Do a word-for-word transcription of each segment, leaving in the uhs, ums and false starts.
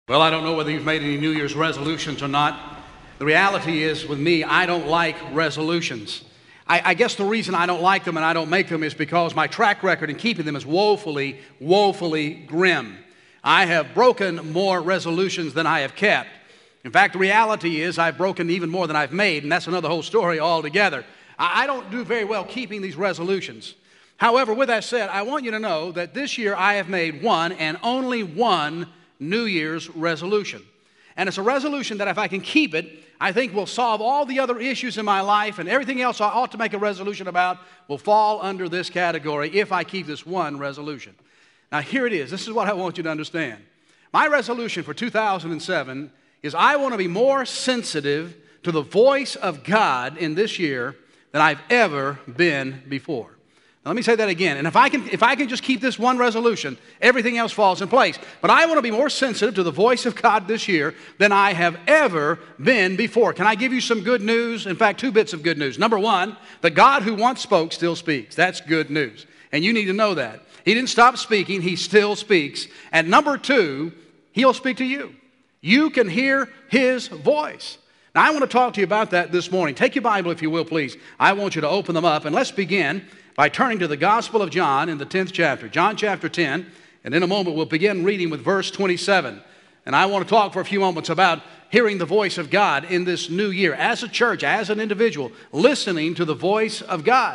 Well, I don't know whether you've made any New Year's resolutions or not. The reality is, with me, I don't like resolutions. I, I guess the reason I don't like them and I don't make them is because my track record in keeping them is woefully, woefully grim. I have broken more resolutions than I have kept. In fact, the reality is I've broken even more than I've made, and that's another whole story altogether. I, I don't do very well keeping these resolutions. However, with that said, I want you to know that this year I have made one and only one New Year's resolution. And it's a resolution that if I can keep it, I think will solve all the other issues in my life, and everything else I ought to make a resolution about will fall under this category if I keep this one resolution. Now here it is. This is what I want you to understand. My resolution for two thousand seven is I want to be more sensitive to the voice of God in this year than I've ever been before. Now, let me say that again. And if I can if I can just keep this one resolution, everything else falls in place. But I want to be more sensitive to the voice of God this year than I have ever been before. Can I give you some good news? In fact, two bits of good news. Number one, the God who once spoke still speaks. That's good news. And you need to know that. He didn't stop speaking. He still speaks. And number two, He'll speak to you. You can hear His voice. Now, I want to talk to you about that this morning. Take your Bible, if you will, please. I want you to open them up. And let's begin by turning to the Gospel of John in the tenth chapter. John chapter ten. And in a moment, we'll begin reading with verse twenty-seven. And I want to talk for a few moments about hearing the voice of God in this new year. As a church, as an individual, listening to the voice of God.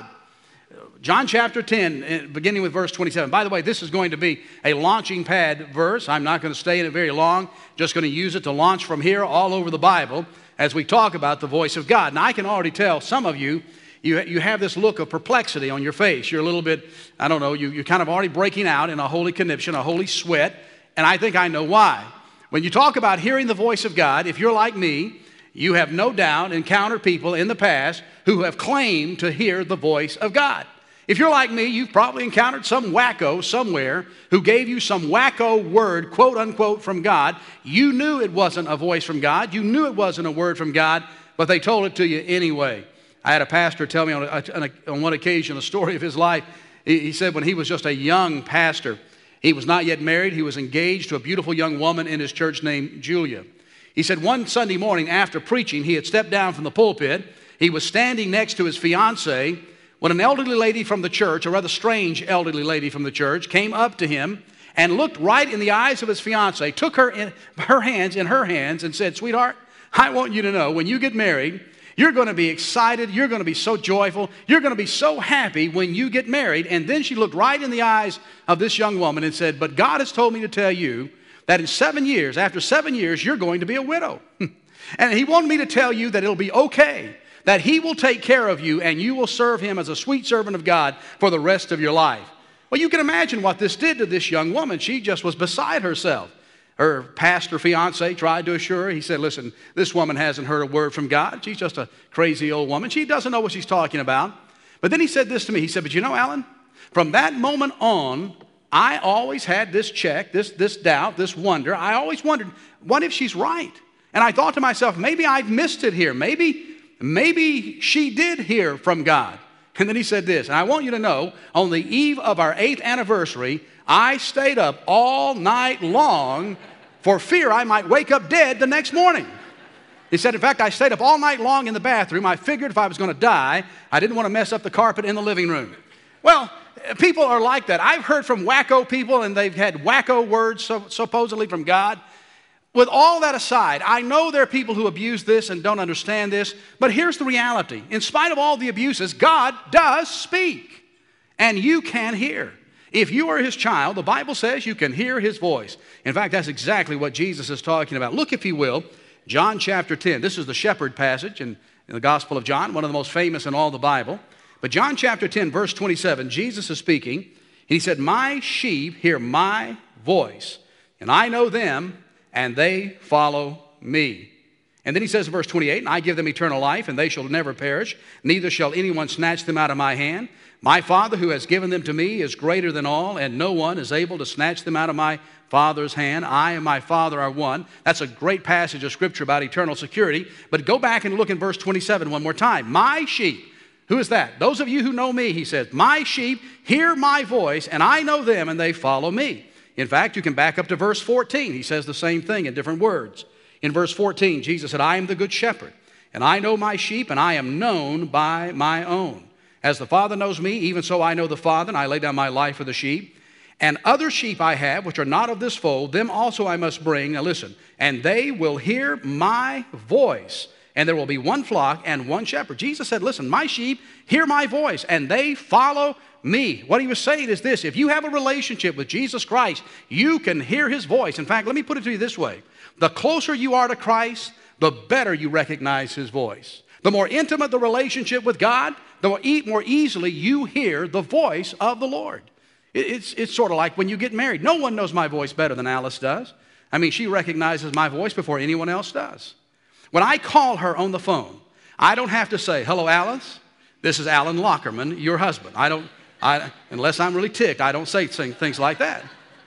John chapter ten, beginning with verse twenty-seven. By the way, this is going to be a launching pad verse. I'm not going to stay in it very long. Just going to use it to launch from here all over the Bible as we talk about the voice of God. Now, I can already tell some of you, you, you have this look of perplexity on your face. You're a little bit, I don't know, you, you're kind of already breaking out in a holy conniption, a holy sweat, and I think I know why. When you talk about hearing the voice of God, if you're like me, you have no doubt encountered people in the past who have claimed to hear the voice of God. If you're like me, you've probably encountered some wacko somewhere who gave you some wacko word, quote unquote, from God. You knew it wasn't a voice from God. You knew it wasn't a word from God, but they told it to you anyway. I had a pastor tell me on, a, on one occasion a story of his life. He, he said when he was just a young pastor, he was not yet married. He was engaged to a beautiful young woman in his church named Julia. He said one Sunday morning after preaching, he had stepped down from the pulpit. He was standing next to his fiancée when an elderly lady from the church, a rather strange elderly lady from the church, came up to him and looked right in the eyes of his fiancée, took her in her hands in her hands and said, "Sweetheart, I want you to know when you get married, you're going to be excited, you're going to be so joyful, you're going to be so happy when you get married." And then she looked right in the eyes of this young woman and said, "But God has told me to tell you that in seven years, after seven years, you're going to be a widow. And He wanted me to tell you that it'll be okay, that He will take care of you and you will serve Him as a sweet servant of God for the rest of your life." Well, you can imagine what this did to this young woman. She just was beside herself. Her pastor fiance tried to assure her. He said, "Listen, this woman hasn't heard a word from God. She's just a crazy old woman. She doesn't know what she's talking about." But then he said this to me. He said, "But you know, Alan, from that moment on, I always had this check, this, this doubt, this wonder. I always wondered, what if she's right? And I thought to myself, maybe I've missed it here. Maybe Maybe she did hear from God." And then he said this, and I want you to know, on the eve of our eighth anniversary, I stayed up all night long for fear I might wake up dead the next morning. He said, in fact, I stayed up all night long in the bathroom. I figured if I was going to die, I didn't want to mess up the carpet in the living room. Well, people are like that. I've heard from wacko people, and they've had wacko words so, supposedly from God. With all that aside, I know there are people who abuse this and don't understand this, but here's the reality. In spite of all the abuses, God does speak, and you can hear. If you are His child, the Bible says you can hear His voice. In fact, that's exactly what Jesus is talking about. Look, if you will, John chapter ten. This is the shepherd passage in, in the Gospel of John, one of the most famous in all the Bible. But John chapter ten, verse twenty-seven, Jesus is speaking. He said, "My sheep hear my voice, and I know them, and they follow me." And then he says in verse twenty-eight, "And I give them eternal life, and they shall never perish, neither shall anyone snatch them out of my hand. My Father who has given them to me is greater than all, and no one is able to snatch them out of my Father's hand. I and my Father are one." That's a great passage of Scripture about eternal security. But go back and look in verse twenty-seven one more time. "My sheep," who is that? "Those of you who know me," he says, "my sheep hear my voice, and I know them, and they follow me." In fact, you can back up to verse fourteen. He says the same thing in different words. In verse fourteen, Jesus said, I am the good shepherd, and I know my sheep, and I am known by my own. As the Father knows me, even so I know the Father, and I lay down my life for the sheep. And other sheep I have, which are not of this fold, them also I must bring. Now listen, and they will hear my voice, and there will be one flock and one shepherd. Jesus said, listen, my sheep hear my voice, and they follow me. What he was saying is this: if you have a relationship with Jesus Christ, you can hear his voice. In fact, let me put it to you this way. The closer you are to Christ, the better you recognize his voice. The more intimate the relationship with God, the more, e- more easily you hear the voice of the Lord. It's, it's sort of like when you get married. No one knows my voice better than Alice does. I mean, she recognizes my voice before anyone else does. When I call her on the phone, I don't have to say, hello, Alice. This is Alan Lockerman, your husband. I don't, I, unless I'm really ticked, I don't say things like that.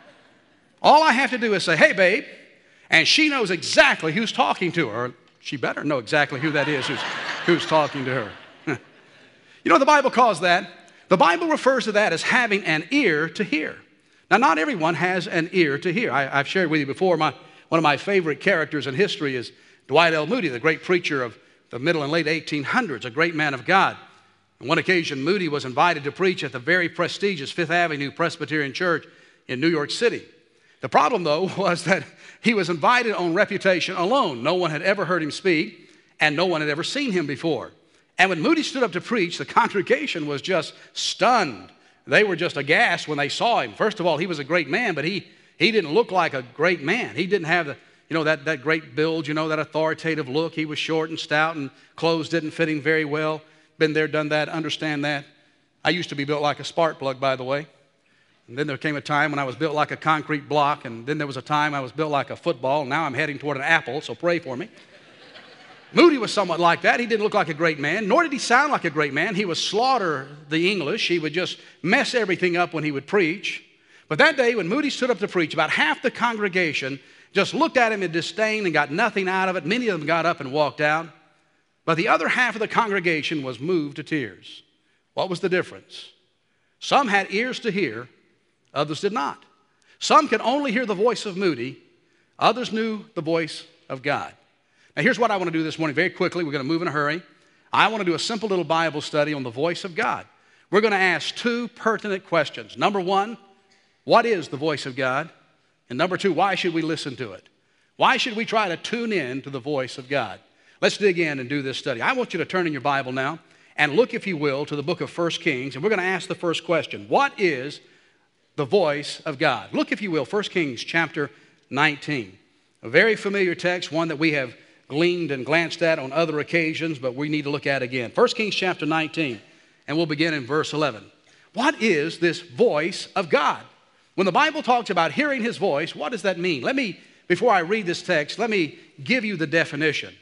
All I have to do is say, hey, babe. And she knows exactly who's talking to her. She better know exactly who that is who's, who's talking to her. You know what the Bible calls that? The Bible refers to that as having an ear to hear. Now, not everyone has an ear to hear. I, I've shared with you before, my, one of my favorite characters in history is Dwight L. Moody, the great preacher of the middle and late eighteen hundreds, a great man of God. On one occasion, Moody was invited to preach at the very prestigious Fifth Avenue Presbyterian Church in New York City. The problem, though, was that he was invited on reputation alone. No one had ever heard him speak, and no one had ever seen him before. And when Moody stood up to preach, the congregation was just stunned. They were just aghast when they saw him. First of all, he was a great man, but he, he didn't look like a great man. He didn't have the, you know, that, that great build, you know, that authoritative look. He was short and stout, and clothes didn't fit him very well. Been there, done that, understand that. I used to be built like a spark plug, by the way. And then there came a time when I was built like a concrete block, and then there was a time I was built like a football, and now I'm heading toward an apple, so pray for me. Moody was somewhat like that. He didn't look like a great man, nor did he sound like a great man. He would slaughter the English. He would just mess everything up when he would preach. But that day, when Moody stood up to preach, about half the congregation just looked at him in disdain and got nothing out of it. Many of them got up and walked out. But the other half of the congregation was moved to tears. What was the difference? Some had ears to hear, others did not. Some could only hear the voice of Moody, others knew the voice of God. Now, here's what I want to do this morning very quickly. We're going to move in a hurry. I want to do a simple little Bible study on the voice of God. We're going to ask two pertinent questions. Number one, what is the voice of God? And number two, why should we listen to it? Why should we try to tune in to the voice of God? Let's dig in and do this study. I want you to turn in your Bible now and look, if you will, to the book of First Kings. And we're going to ask the first question. What is the voice of God? Look, if you will, First Kings chapter nineteen. A very familiar text, one that we have gleaned and glanced at on other occasions, but we need to look at again. First Kings chapter nineteen, and we'll begin in verse eleven. What is this voice of God? When the Bible talks about hearing his voice, what does that mean? Let me, before I read this text, let me give you the definition.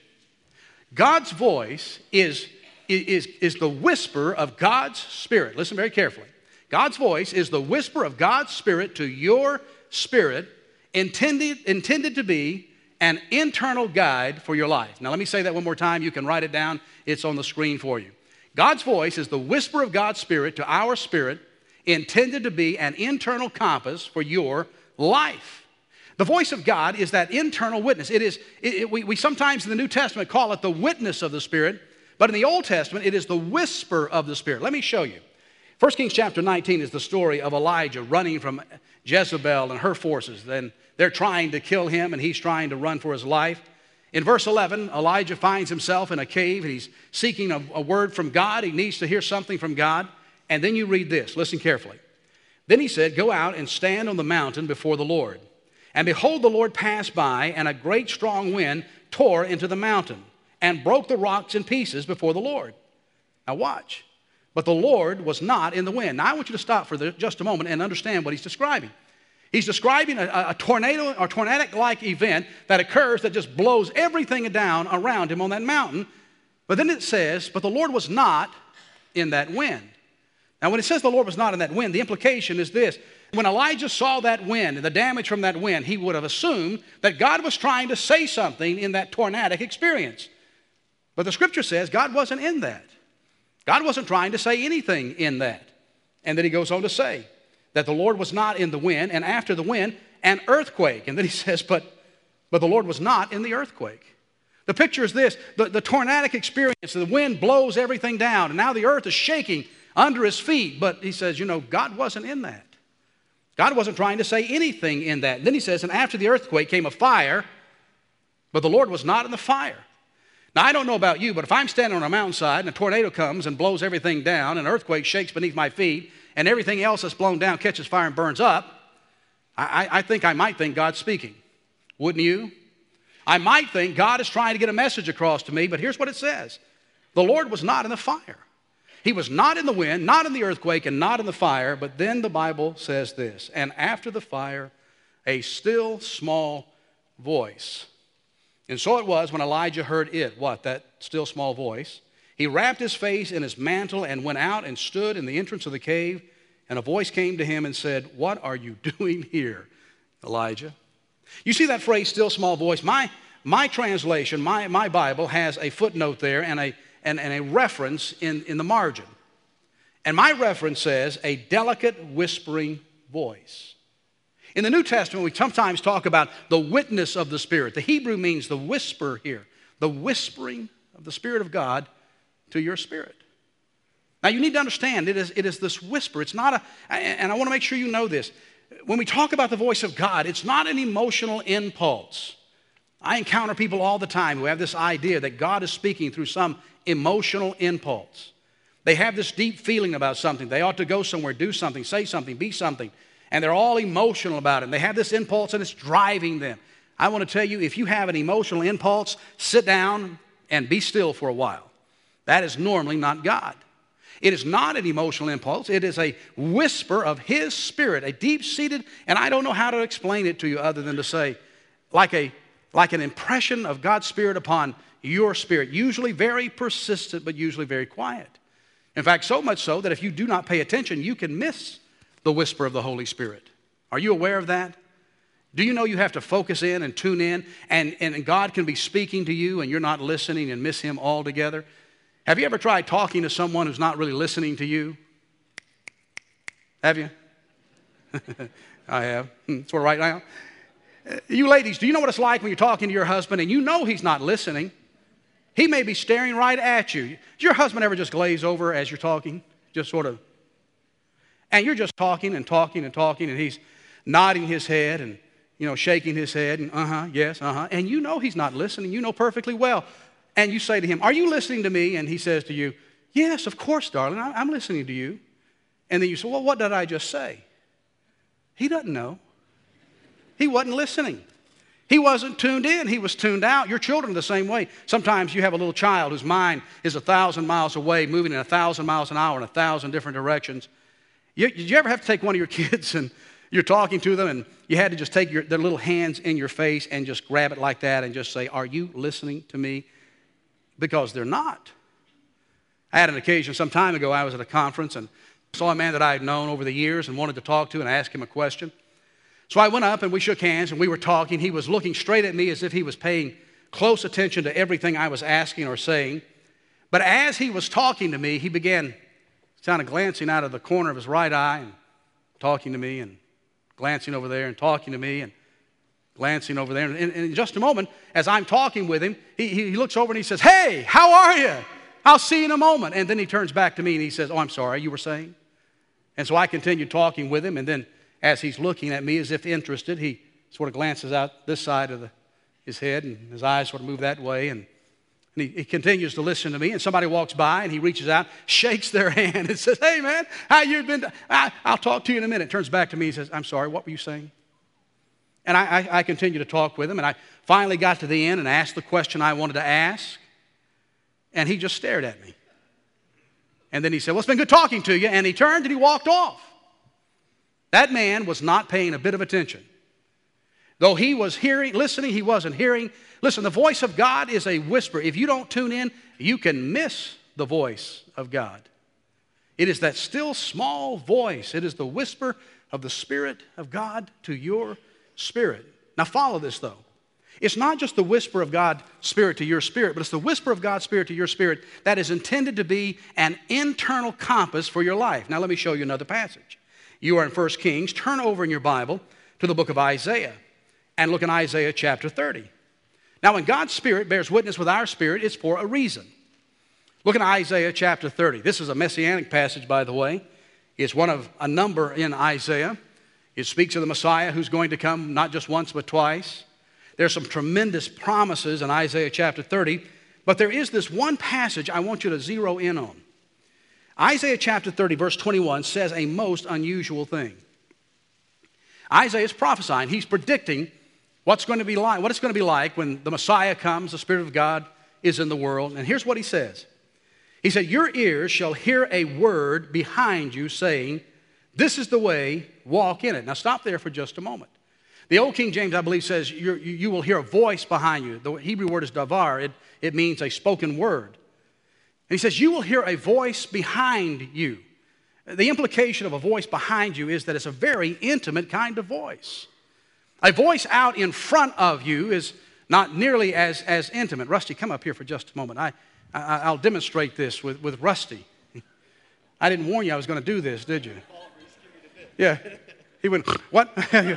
God's voice is, is, is the whisper of God's Spirit. Listen very carefully. God's voice is the whisper of God's Spirit to your spirit, intended, intended to be an internal guide for your life. Now, let me say that one more time. You can write it down. It's on the screen for you. God's voice is the whisper of God's Spirit to our spirit, intended to be an internal compass for your life. The voice of God is that internal witness. It is, it, it, we, we sometimes in the New Testament call it the witness of the Spirit, but in the Old Testament, it is the whisper of the Spirit. Let me show you. First Kings chapter nineteen is the story of Elijah running from Jezebel and her forces. Then they're trying to kill him, and he's trying to run for his life. In verse eleven, Elijah finds himself in a cave, and he's seeking a, a word from God. He needs to hear something from God. And then you read this. Listen carefully. Then he said, go out and stand on the mountain before the Lord. And behold, the Lord passed by, and a great strong wind tore into the mountain and broke the rocks in pieces before the Lord. Now watch. But the Lord was not in the wind. Now I want you to stop for the, just a moment and understand what he's describing. He's describing a, a tornado or tornadic-like event that occurs that just blows everything down around him on that mountain. But then it says, but the Lord was not in that wind. Now when it says the Lord was not in that wind, the implication is this. When Elijah saw that wind and the damage from that wind, he would have assumed that God was trying to say something in that tornadic experience. But the scripture says God wasn't in that. God wasn't trying to say anything in that. And then he goes on to say that the Lord was not in the wind, and after the wind, an earthquake. And then he says, but, but the Lord was not in the earthquake. The picture is this, the, the tornadic experience, the wind blows everything down, and now the earth is shaking under his feet. But he says, you know, God wasn't in that. God wasn't trying to say anything in that. And then he says, and after the earthquake came a fire, but the Lord was not in the fire. Now, I don't know about you, but if I'm standing on a mountainside and a tornado comes and blows everything down, and an earthquake shakes beneath my feet, and everything else that's blown down catches fire and burns up, I, I think I might think God's speaking. Wouldn't you? I might think God is trying to get a message across to me, but here's what it says. The Lord was not in the fire. He was not in the wind, not in the earthquake, and not in the fire, but then the Bible says this, and after the fire, a still small voice. And so it was when Elijah heard it, what, that still small voice. He wrapped his face in his mantle and went out and stood in the entrance of the cave, and a voice came to him and said, what are you doing here, Elijah? You see that phrase, still small voice? My, my translation, my, my Bible has a footnote there and a, and, and a reference in, in the margin. And my reference says, a delicate whispering voice. In the New Testament, we sometimes talk about the witness of the Spirit. The Hebrew means the whisper here, the whispering of the Spirit of God to your spirit. Now, you need to understand, it is, it is this whisper. It's not a, and I want to make sure you know this. When we talk about the voice of God, it's not an emotional impulse. I encounter people all the time who have this idea that God is speaking through some emotional impulse. They have this deep feeling about something. They ought to go somewhere, do something, say something, be something. And they're all emotional about it. And they have this impulse and it's driving them. I want to tell you, if you have an emotional impulse, sit down and be still for a while. That is normally not God. It is not an emotional impulse. It is a whisper of His Spirit, a deep-seated, and I don't know how to explain it to you other than to say, like, a, like an impression of God's Spirit upon your spirit, usually very persistent, but usually very quiet. In fact, so much so that if you do not pay attention, you can miss the whisper of the Holy Spirit. Are you aware of that? Do you know you have to focus in and tune in, and, and God can be speaking to you and you're not listening and miss Him altogether? Have you ever tried talking to someone who's not really listening to you? Have you? I have. Sort of right now. You ladies, do you know what it's like when you're talking to your husband and you know he's not listening? He may be staring right at you. Does your husband ever just glaze over as you're talking? Just sort of. And you're just talking and talking and talking, and he's nodding his head and, you know, shaking his head and uh-huh, yes, uh-huh. And you know he's not listening. You know perfectly well. And you say to him, are you listening to me? And he says to you, yes, of course, darling, I'm listening to you. And then you say, well, what did I just say? He doesn't know. He wasn't listening. He wasn't tuned in. He was tuned out. Your children are the same way. Sometimes you have a little child whose mind is a thousand miles away, moving in a thousand miles an hour in a thousand different directions. You, did you ever have to take one of your kids and you're talking to them and you had to just take your, their little hands in your face and just grab it like that and just say, are you listening to me? Because they're not. I had an occasion some time ago, I was at a conference and saw a man that I had known over the years and wanted to talk to and ask him a question. So I went up and we shook hands and we were talking. He was looking straight at me as if he was paying close attention to everything I was asking or saying. But as he was talking to me, he began kind of glancing out of the corner of his right eye and talking to me and glancing over there and talking to me and glancing over there. And in, in just a moment, as I'm talking with him, he, he looks over and he says, hey, how are you? I'll see you in a moment. And then he turns back to me and he says, oh, I'm sorry, you were saying? And so I continued talking with him. And then as he's looking at me as if interested, he sort of glances out this side of the, his head and his eyes sort of move that way. And, and he, he continues to listen to me. And somebody walks by and he reaches out, shakes their hand and says, hey, man, how you been? I, I'll talk to you in a minute. Turns back to me and says, I'm sorry, what were you saying? And I, I, I continued to talk with him, and I finally got to the end and asked the question I wanted to ask, and he just stared at me. And then he said, well, it's been good talking to you, and he turned and he walked off. That man was not paying a bit of attention. Though he was hearing, listening, he wasn't hearing. Listen, the voice of God is a whisper. If you don't tune in, you can miss the voice of God. It is that still small voice. It is the whisper of the Spirit of God to your spirit. Now follow this though. It's not just the whisper of God's Spirit to your spirit, but it's the whisper of God's Spirit to your spirit that is intended to be an internal compass for your life. Now let me show you another passage. You are in First Kings. Turn over in your Bible to the book of Isaiah and look in Isaiah chapter thirty. Now, when God's Spirit bears witness with our spirit, it's for a reason. Look in Isaiah chapter thirty. This is a messianic passage, by the way. It's one of a number in Isaiah. It speaks of the Messiah who's going to come not just once but twice. There's some tremendous promises in Isaiah chapter thirty, but there is this one passage I want you to zero in on. Isaiah chapter thirty, verse twenty-one says a most unusual thing. Isaiah is prophesying. He's predicting what's going to be like, what it's going to be like when the Messiah comes, the Spirit of God is in the world. And here's what he says. He said, your ears shall hear a word behind you saying, this is the way, walk in it. Now stop there for just a moment. The old King James, I believe, says you, you will hear a voice behind you. The Hebrew word is davar. It, it means a spoken word. And he says, you will hear a voice behind you. The implication of a voice behind you is that it's a very intimate kind of voice. A voice out in front of you is not nearly as, as intimate. Rusty, come up here for just a moment. I, I, I'll demonstrate this with, with Rusty. I didn't warn you I was going to do this, did you? Yeah. He went, what?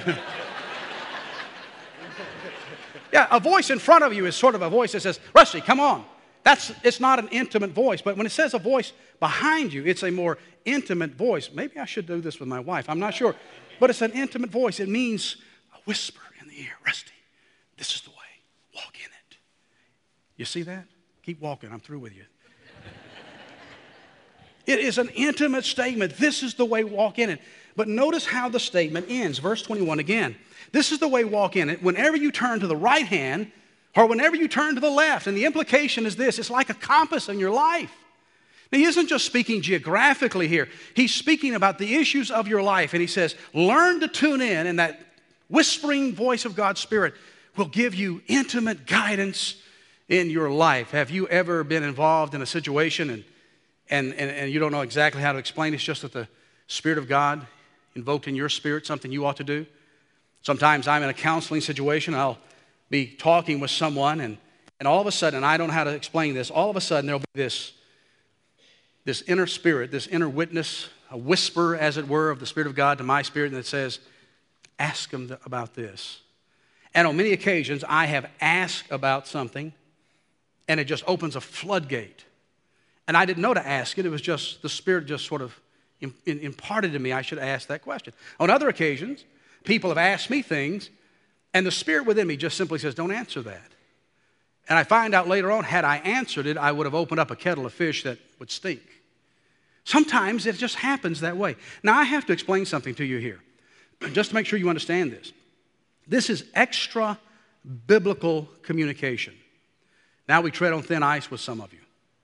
Yeah, a voice in front of you is sort of a voice that says, Rusty, come on. That's, it's not an intimate voice, but when it says a voice behind you, it's a more intimate voice. Maybe I should do this with my wife. I'm not sure. But it's an intimate voice. It means a whisper in the ear. Rusty, this is the way. Walk in it. You see that? Keep walking. I'm through with you. It is an intimate statement. This is the way. Walk in it. But notice how the statement ends. Verse twenty-one again. This is the way. Walk in it. Whenever you turn to the right hand, or whenever you turn to the left. And the implication is this. It's like a compass in your life. Now, he isn't just speaking geographically here. He's speaking about the issues of your life. And he says, learn to tune in, and that whispering voice of God's Spirit will give you intimate guidance in your life. Have you ever been involved in a situation and, and, and, and you don't know exactly how to explain it? It's just that the Spirit of God invoked in your spirit something you ought to do? Sometimes I'm in a counseling situation. I'll be talking with someone, and, and all of a sudden, and I don't know how to explain this, all of a sudden there'll be this, this inner spirit, this inner witness, a whisper, as it were, of the Spirit of God to my spirit, and it says, ask him about this. And on many occasions, I have asked about something, and it just opens a floodgate. And I didn't know to ask it. It was just, the Spirit just sort of imparted to me I should ask that question. On other occasions, people have asked me things, and the Spirit within me just simply says, don't answer that. And I find out later on, had I answered it, I would have opened up a kettle of fish that would stink. Sometimes it just happens that way. Now, I have to explain something to you here, just to make sure you understand this. This is extra biblical communication. Now we tread on thin ice with some of you.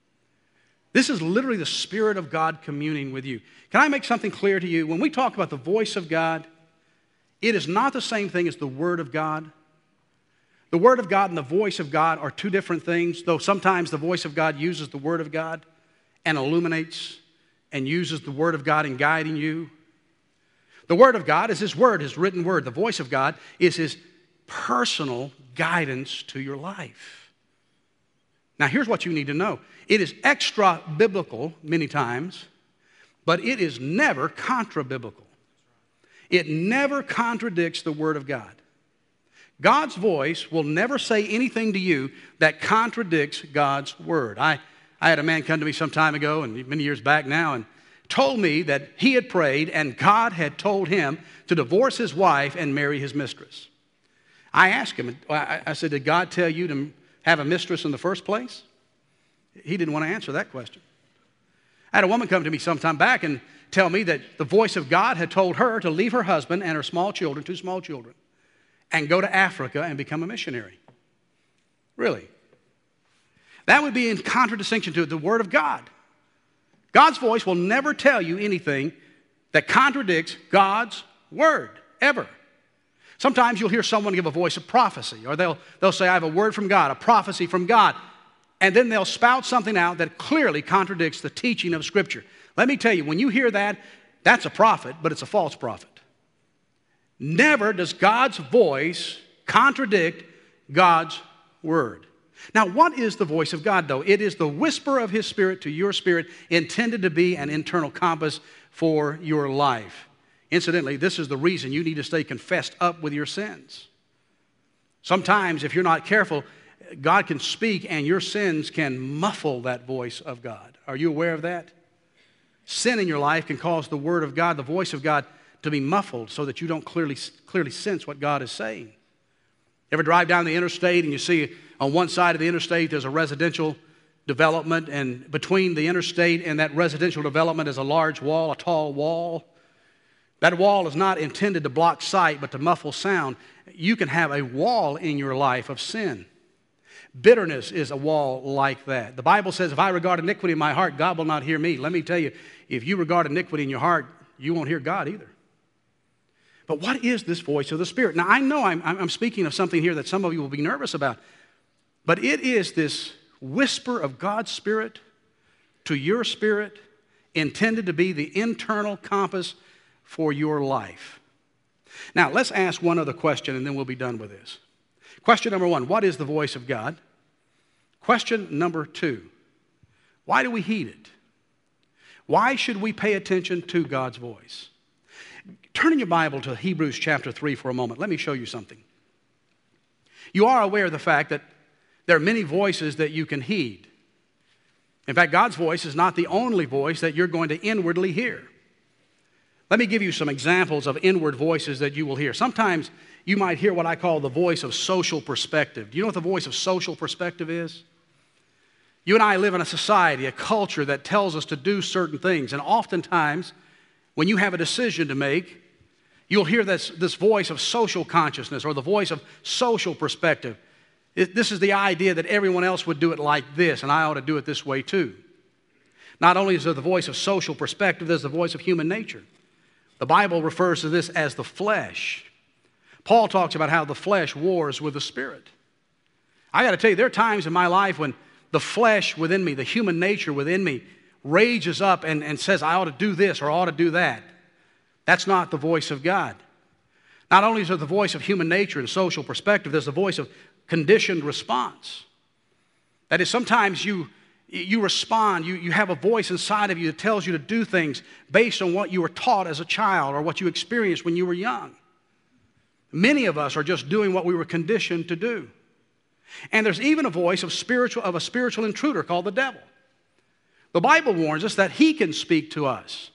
This is literally the Spirit of God communing with you. Can I make something clear to you? When we talk about the voice of God, it is not the same thing as the Word of God. The Word of God and the voice of God are two different things, though sometimes the voice of God uses the Word of God and illuminates and uses the Word of God in guiding you. The Word of God is His Word, His written Word. The voice of God is His personal guidance to your life. Now, here's what you need to know. It is extra biblical many times, but it is never contra biblical. It never contradicts the Word of God. God's voice will never say anything to you that contradicts God's Word. I, I had a man come to me some time ago, and many years back now, and told me that he had prayed and God had told him to divorce his wife and marry his mistress. I asked him, I, I said, did God tell you to have a mistress in the first place? He didn't want to answer that question. I had a woman come to me some time back and tell me that the voice of God had told her to leave her husband and her small children, two small children, and go to Africa and become a missionary. Really? That would be in contradistinction to the Word of God. God's voice will never tell you anything that contradicts God's Word, ever. Sometimes you'll hear someone give a voice of prophecy, or they'll, they'll say, I have a word from God, a prophecy from God, and then they'll spout something out that clearly contradicts the teaching of Scripture. Let me tell you, when you hear that, that's a prophet, but it's a false prophet. Never does God's voice contradict God's Word. Now, what is the voice of God, though? It is the whisper of His Spirit to your spirit, intended to be an internal compass for your life. Incidentally, this is the reason you need to stay confessed up with your sins. Sometimes, if you're not careful, God can speak and your sins can muffle that voice of God. Are you aware of that? Sin in your life can cause the word of God, the voice of God, to be muffled so that you don't clearly, clearly sense what God is saying. Ever drive down the interstate and you see on one side of the interstate there's a residential development, and between the interstate and that residential development is a large wall, a tall wall. That wall is not intended to block sight but to muffle sound. You can have a wall in your life of sin. Bitterness is a wall like that. The Bible says, if I regard iniquity in my heart, God will not hear me. Let me tell you, if you regard iniquity in your heart, you won't hear God either. But what is this voice of the Spirit? Now, I know I'm, I'm speaking of something here that some of you will be nervous about, but it is this whisper of God's Spirit to your spirit intended to be the internal compass for your life. Now, let's ask one other question and then we'll be done with this. Question number one, what is the voice of God? Question number two, why do we heed it? Why should we pay attention to God's voice? Turn in your Bible to Hebrews chapter three for a moment. Let me show you something. You are aware of the fact that there are many voices that you can heed. In fact, God's voice is not the only voice that you're going to inwardly hear. Let me give you some examples of inward voices that you will hear. Sometimes you might hear what I call the voice of social perspective. Do you know what the voice of social perspective is? You and I live in a society, a culture that tells us to do certain things. And oftentimes, when you have a decision to make, you'll hear this, this voice of social consciousness or the voice of social perspective. It, this is the idea that everyone else would do it like this, and I ought to do it this way too. Not only is there the voice of social perspective, there's the voice of human nature. The Bible refers to this as the flesh. Paul talks about how the flesh wars with the spirit. I got to tell you, there are times in my life when the flesh within me, the human nature within me, rages up and, and says, I ought to do this or I ought to do that. That's not the voice of God. Not only is there the voice of human nature and social perspective, there's the voice of conditioned response. That is, sometimes you, you respond, you, you have a voice inside of you that tells you to do things based on what you were taught as a child or what you experienced when you were young. Many of us are just doing what we were conditioned to do. And there's even a voice of spiritual of a spiritual intruder called the devil. The Bible warns us that he can speak to us.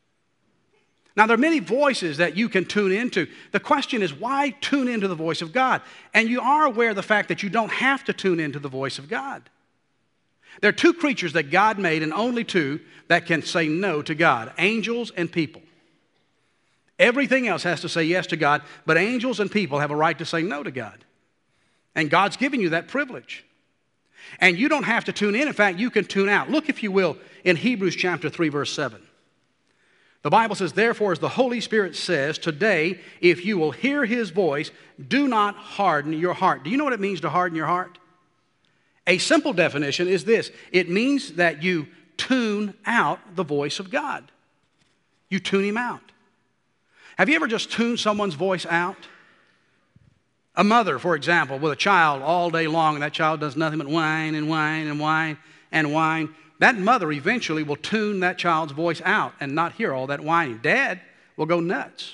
Now, there are many voices that you can tune into. The question is, why tune into the voice of God? And you are aware of the fact that you don't have to tune into the voice of God. There are two creatures that God made, and only two, that can say no to God: angels and people. Everything else has to say yes to God, but angels and people have a right to say no to God. And God's given you that privilege. And you don't have to tune in. In fact, you can tune out. Look, if you will, in Hebrews chapter three, verse seven. The Bible says, therefore, as the Holy Spirit says, today, if you will hear his voice, do not harden your heart. Do you know what it means to harden your heart? A simple definition is this. It means that you tune out the voice of God. You tune him out. Have you ever just tuned someone's voice out? A mother, for example, with a child all day long, and that child does nothing but whine and whine and whine and whine. That mother eventually will tune that child's voice out and not hear all that whining. Dad will go nuts.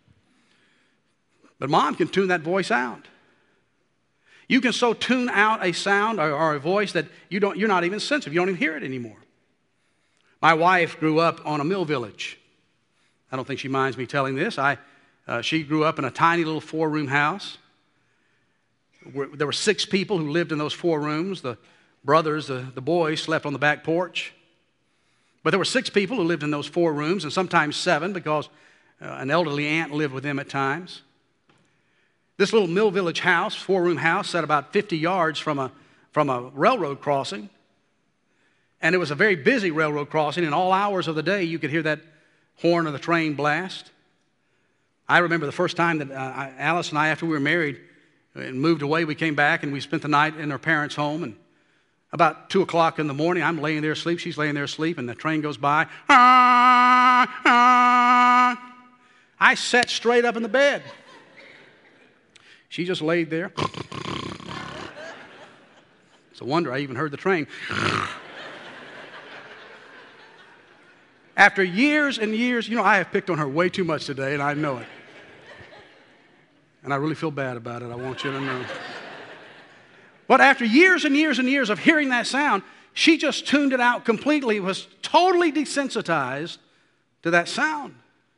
But mom can tune that voice out. You can so tune out a sound or, or a voice that you don't, you're not even sensitive. You don't even hear it anymore. My wife grew up on a mill village. I don't think she minds me telling this. I, uh, she grew up in a tiny little four-room house. There were six people who lived in those four rooms. The brothers, the, the boys, slept on the back porch. But there were six people who lived in those four rooms, and sometimes seven, because uh, an elderly aunt lived with them at times. This little mill village house, four-room house, sat about fifty yards from a, from a railroad crossing. And it was a very busy railroad crossing. In all hours of the day, you could hear that horn of the train blast. I remember the first time that uh, Alice and I, after we were married and moved away, we came back and we spent the night in our parents' home. And about two o'clock in the morning, I'm laying there asleep, she's laying there asleep, and the train goes by. Ah, ah. I sat straight up in the bed. She just laid there. It's a wonder I even heard the train. After years and years, you know, I have picked on her way too much today, and I know it. And I really feel bad about it, I want you to know. But after years and years and years of hearing that sound, she just tuned it out completely, was totally desensitized to that sound.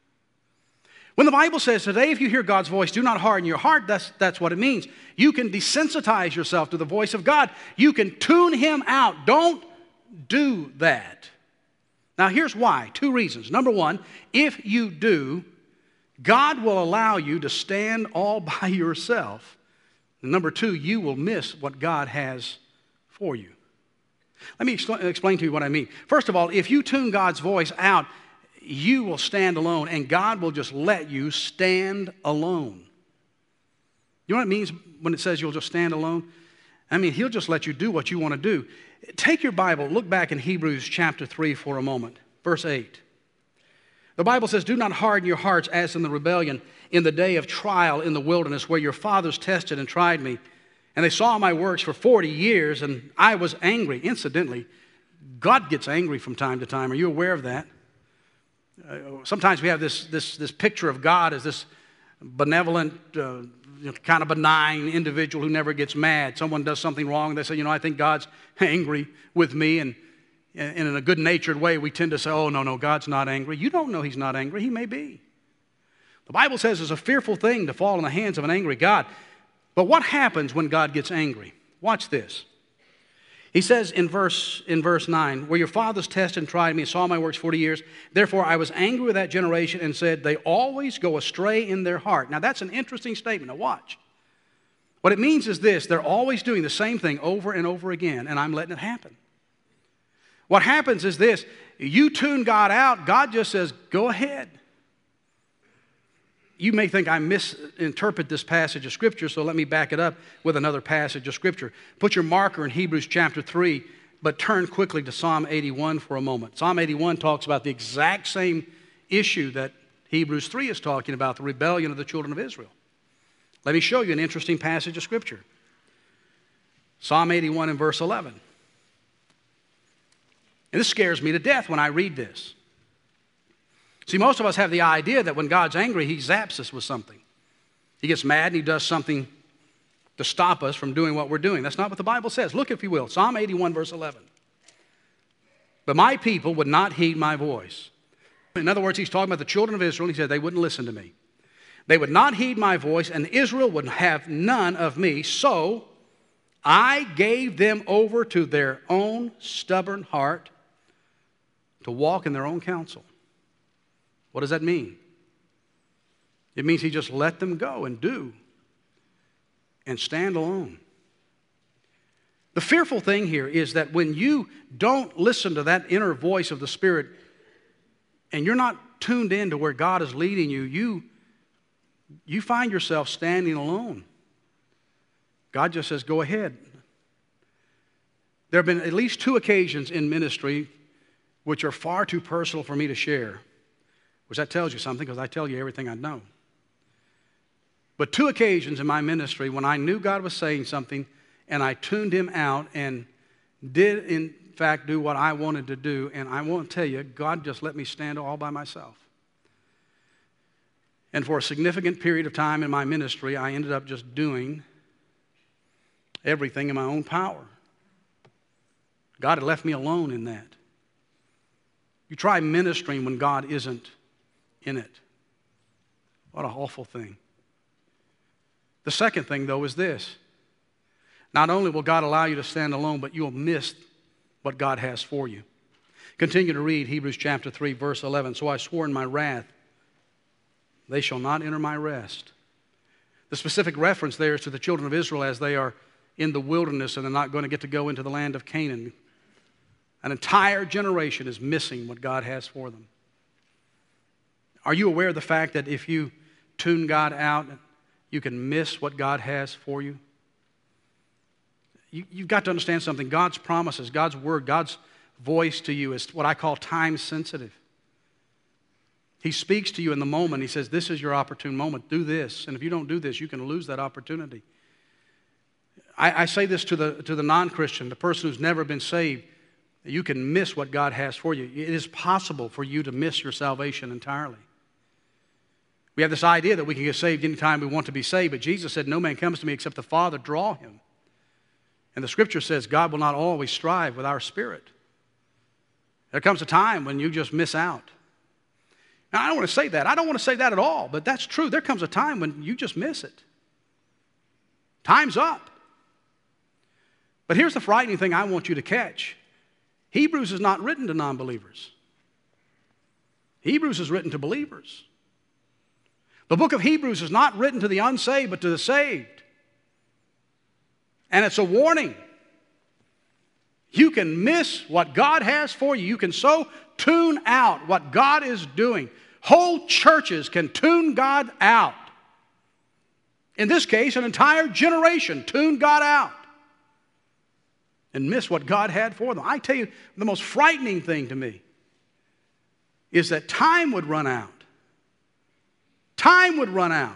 When the Bible says today, if you hear God's voice, do not harden your heart, that's, that's what it means. You can desensitize yourself to the voice of God. You can tune Him out. Don't do that. Now here's why. Two reasons. Number one, if you do, God will allow you to stand all by yourself. And number two, you will miss what God has for you. Let me expl- explain to you what I mean. First of all, if you tune God's voice out, you will stand alone, and God will just let you stand alone. You know what it means when it says you'll just stand alone? I mean, He'll just let you do what you want to do. Take your Bible, look back in Hebrews chapter three for a moment, verse eight. The Bible says, do not harden your hearts as in the rebellion in the day of trial in the wilderness, where your fathers tested and tried me. And they saw my works for forty years, and I was angry. Incidentally, God gets angry from time to time. Are you aware of that? Uh, sometimes we have this, this, this picture of God as this benevolent, uh, you know, kind of benign individual who never gets mad. Someone does something wrong, they say, you know, I think God's angry with me. And, and in a good-natured way, we tend to say, oh, no, no, God's not angry. You don't know He's not angry. He may be. The Bible says it's a fearful thing to fall in the hands of an angry God. But what happens when God gets angry? Watch this. He says in verse, in verse nine, where your fathers tested and tried me and saw my works forty years, therefore I was angry with that generation and said, they always go astray in their heart. Now that's an interesting statement. Now watch. What it means is this, they're always doing the same thing over and over again, and I'm letting it happen. What happens is this, you tune God out, God just says, go ahead. You may think I misinterpret this passage of Scripture, so let me back it up with another passage of Scripture. Put your marker in Hebrews chapter three, but turn quickly to Psalm eighty-one for a moment. Psalm eighty-one talks about the exact same issue that Hebrews three is talking about, the rebellion of the children of Israel. Let me show you an interesting passage of Scripture. Psalm eighty-one and verse eleven. And this scares me to death when I read this. See, most of us have the idea that when God's angry, He zaps us with something. He gets mad and He does something to stop us from doing what we're doing. That's not what the Bible says. Look, if you will, Psalm eighty-one, verse eleven. But my people would not heed my voice. In other words, He's talking about the children of Israel. He said they wouldn't listen to me. They would not heed my voice, and Israel would have none of me. So I gave them over to their own stubborn heart to walk in their own counsel. What does that mean? It means He just let them go and do and stand alone. The fearful thing here is that when you don't listen to that inner voice of the Spirit and you're not tuned in to where God is leading you, you, you find yourself standing alone. God just says, go ahead. There have been at least two occasions in ministry which are far too personal for me to share. Which that tells you something, because I tell you everything I know. But two occasions in my ministry when I knew God was saying something and I tuned Him out and did in fact do what I wanted to do, and I won't tell you, God just let me stand all by myself. And for a significant period of time in my ministry, I ended up just doing everything in my own power. God had left me alone in that. You try ministering when God isn't in it. What an awful thing. The second thing, though, is this. Not only will God allow you to stand alone, but you'll miss what God has for you. Continue to read Hebrews chapter three, verse eleven. So I swore in my wrath, they shall not enter my rest. The specific reference there is to the children of Israel as they are in the wilderness and they're not going to get to go into the land of Canaan. An entire generation is missing what God has for them. Are you aware of the fact that if you tune God out, you can miss what God has for you? you? You've got to understand something. God's promises, God's word, God's voice to you is what I call time sensitive. He speaks to you in the moment. He says, this is your opportune moment. Do this. And if you don't do this, you can lose that opportunity. I, I say this to the, to the non-Christian, the person who's never been saved. You can miss what God has for you. It is possible for you to miss your salvation entirely. We have this idea that we can get saved anytime we want to be saved, but Jesus said, no man comes to me except the Father draw him. And the Scripture says God will not always strive with our spirit. There comes a time when you just miss out. Now, I don't want to say that. I don't want to say that at all, but that's true. There comes a time when you just miss it. Time's up. But here's the frightening thing I want you to catch. Hebrews is not written to non-believers. Hebrews is written to believers. The book of Hebrews is not written to the unsaved, but to the saved. And it's a warning. You can miss what God has for you. You can so tune out what God is doing. Whole churches can tune God out. In this case, an entire generation tuned God out and miss what God had for them. I tell you, the most frightening thing to me is that time would run out. Time would run out.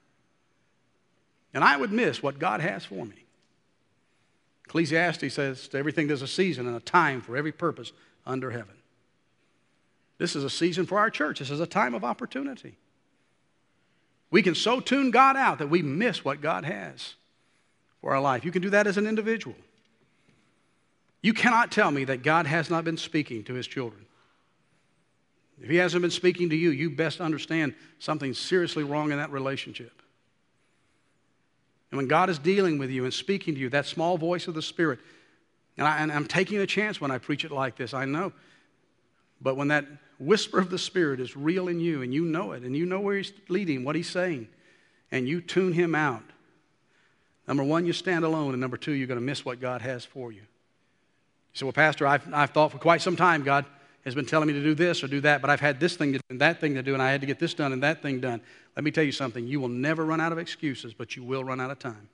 And I would miss what God has for me. Ecclesiastes says, to everything there's a season and a time for every purpose under heaven. This is a season for our church. This is a time of opportunity. We can so tune God out that we miss what God has for our life. You can do that as an individual. You cannot tell me that God has not been speaking to His children. If He hasn't been speaking to you, you best understand something seriously wrong in that relationship. And when God is dealing with you and speaking to you, that small voice of the Spirit, and, I, and I'm taking a chance when I preach it like this, I know. But when that whisper of the Spirit is real in you, and you know it, and you know where He's leading, what He's saying, and you tune Him out, number one, you stand alone, and number two, you're going to miss what God has for you. You say, well, Pastor, I've, I've thought for quite some time God has been telling me to do this or do that, but I've had this thing to do and that thing to do, and I had to get this done and that thing done. Let me tell you something. You will never run out of excuses, but you will run out of time.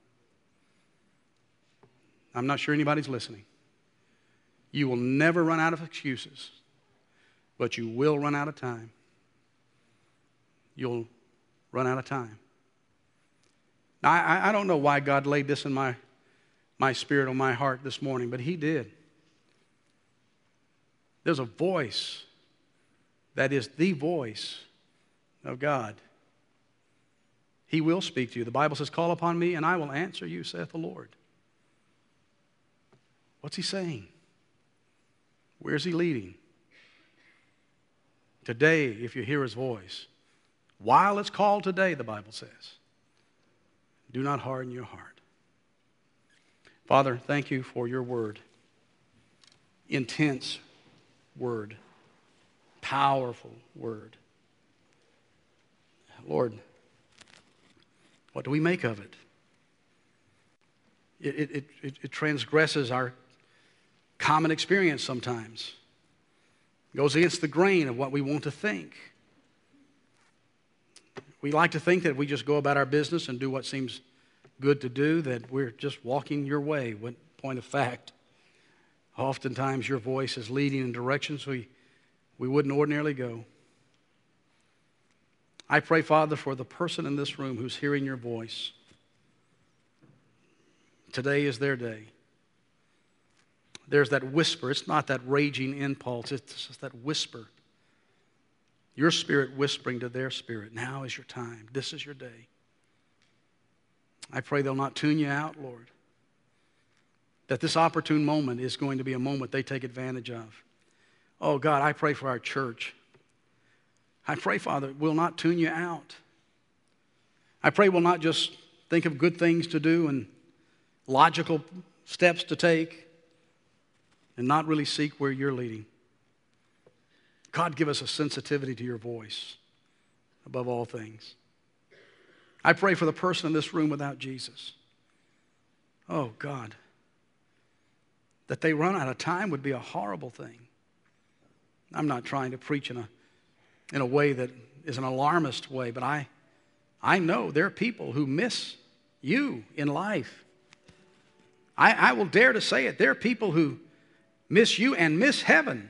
I'm not sure anybody's listening. You will never run out of excuses, but you will run out of time. You'll run out of time. Now, I, I don't know why God laid this in my, my spirit on my heart this morning, but He did. There's a voice that is the voice of God. He will speak to you. The Bible says, call upon me and I will answer you, saith the Lord. What's He saying? Where's He leading? Today, if you hear His voice, while it's called today, the Bible says, do not harden your heart. Father, thank you for your word. Intense word. Powerful word. Lord, what do we make of it? It, it, it, it transgresses our common experience sometimes. It goes against the grain of what we want to think. We like to think that if we just go about our business and do what seems good to do, that we're just walking your way. When, point of fact, oftentimes your voice is leading in directions we, we wouldn't ordinarily go. I pray, Father, for the person in this room who's hearing your voice. Today is their day. There's that whisper. It's not that raging impulse. It's just that whisper. Your spirit whispering to their spirit. Now is your time. This is your day. I pray they'll not tune you out, Lord. That this opportune moment is going to be a moment they take advantage of. Oh, God, I pray for our church. I pray, Father, we'll not tune you out. I pray we'll not just think of good things to do and logical steps to take and not really seek where you're leading. God, give us a sensitivity to your voice above all things. I pray for the person in this room without Jesus. Oh, God, that they run out of time would be a horrible thing. I'm not trying to preach in a, in a way that is an alarmist way, but I, I know there are people who miss you in life. I, I will dare to say it. There are people who miss you and miss heaven.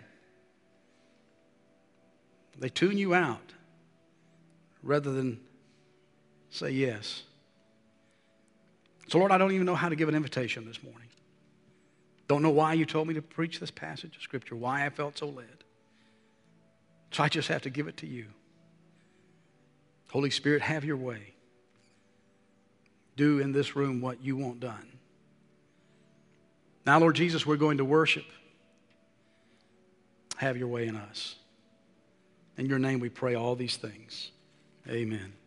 They tune you out rather than say yes. So, Lord, I don't even know how to give an invitation this morning. Don't know why you told me to preach this passage of Scripture, why I felt so led. So I just have to give it to you. Holy Spirit, have your way. Do in this room what you want done. Now, Lord Jesus, we're going to worship. Have your way in us. In your name we pray all these things. Amen.